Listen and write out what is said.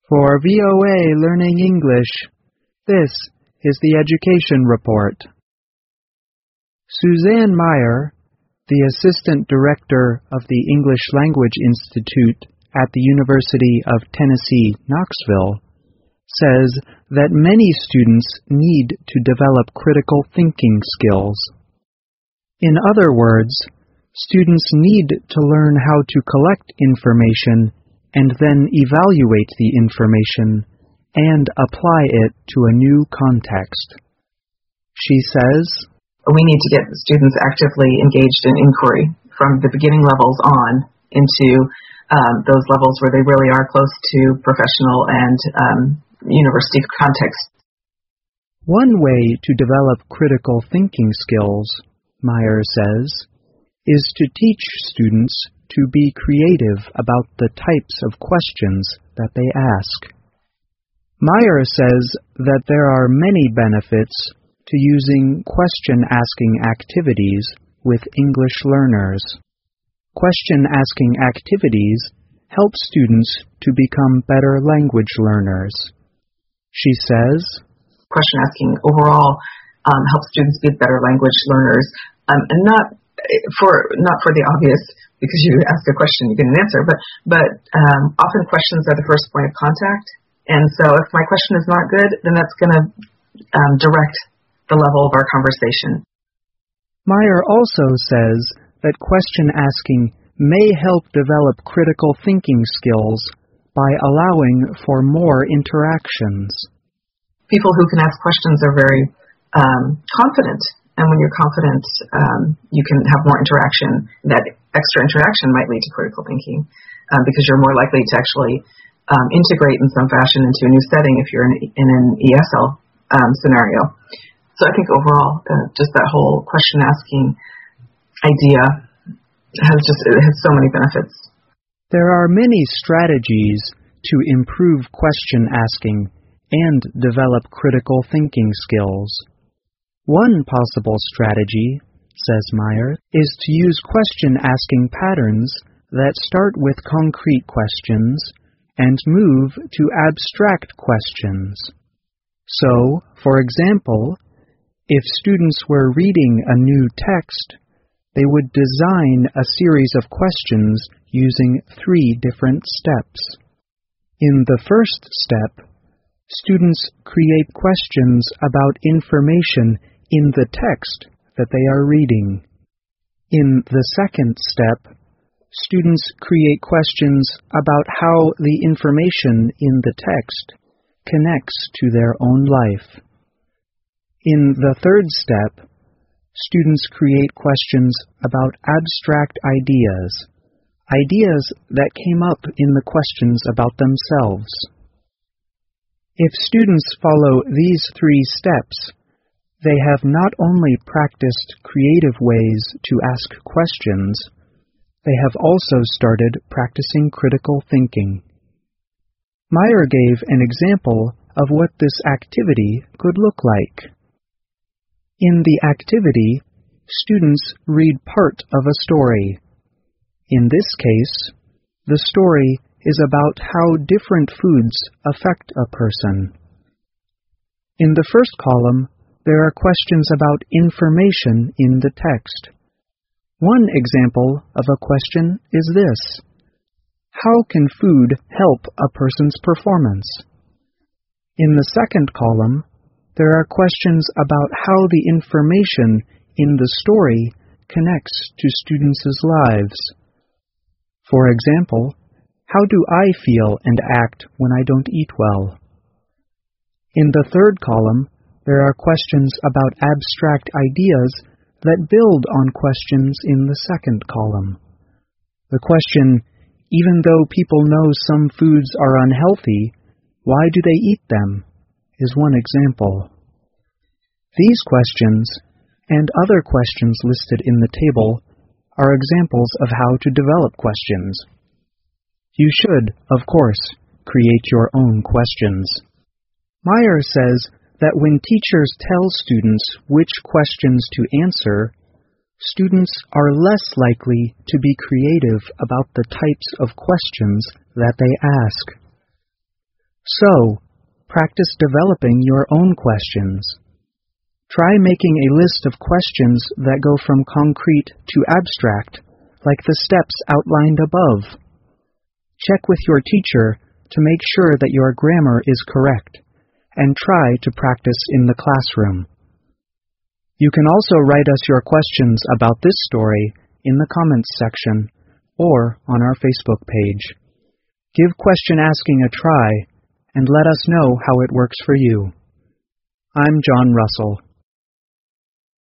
For VOA Learning English, this is the Education Report. Suzanne Meyer, the Assistant Director of the English Language Institute at the University of Tennessee, Knoxville, says that many students need to develop critical thinking skills. In other words, students need to learn how to collect information and then evaluate the information and apply it to a new context. She says, we need to get students actively engaged in inquiry from the beginning levels on into those levels where they really are close to professional and university context. One way to develop critical thinking skills, Meyer says, is to teach students to be creative about the types of questions that they ask. Meyer says that there are many benefits to using question-asking activities with English learners. Question-asking activities help students to become better language learners. She says, question-asking overall helps students be better language learners, and not for the obvious, because you ask a question, you get an answer, but often questions are the first point of contact. And so if my question is not good, then that's going to direct the level of our conversation. Meyer also says that question asking may help develop critical thinking skills by allowing for more interactions. People who can ask questions are very confident. And when you're confident, you can have more interaction. That extra interaction might lead to critical thinking because you're more likely to actually integrate in some fashion into a new setting if you're in an ESL scenario. So I think overall, just that whole question-asking idea has so many benefits. There are many strategies to improve question-asking and develop critical thinking skills. One possible strategy, says Meyer, is to use question-asking patterns that start with concrete questions and move to abstract questions. So, for example, if students were reading a new text, they would design a series of questions using 3 different steps. In the first step, students create questions about information in the text that they are reading. In the second step, students create questions about how the information in the text connects to their own life. In the third step, students create questions about abstract ideas that came up in the questions about themselves. If students follow these 3 steps, they have not only practiced creative ways to ask questions, they have also started practicing critical thinking. Meyer gave an example of what this activity could look like. In the activity, students read part of a story. In this case, the story is about how different foods affect a person. In the first column, there are questions about information in the text. One example of a question is this: how can food help a person's performance? In the second column, there are questions about how the information in the story connects to students' lives. For example, how do I feel and act when I don't eat well? In the third column, there are questions about abstract ideas that build on questions in the second column. The question, even though people know some foods are unhealthy, why do they eat them, is one example. These questions, and other questions listed in the table, are examples of how to develop questions. You should, of course, create your own questions. Meyer says that when teachers tell students which questions to answer, students are less likely to be creative about the types of questions that they ask. So, practice developing your own questions. Try making a list of questions that go from concrete to abstract, like the steps outlined above. Check with your teacher to make sure that your grammar is correct, and try to practice in the classroom. You can also write us your questions about this story in the comments section or on our Facebook page. Give question asking a try and let us know how it works for you. I'm John Russell.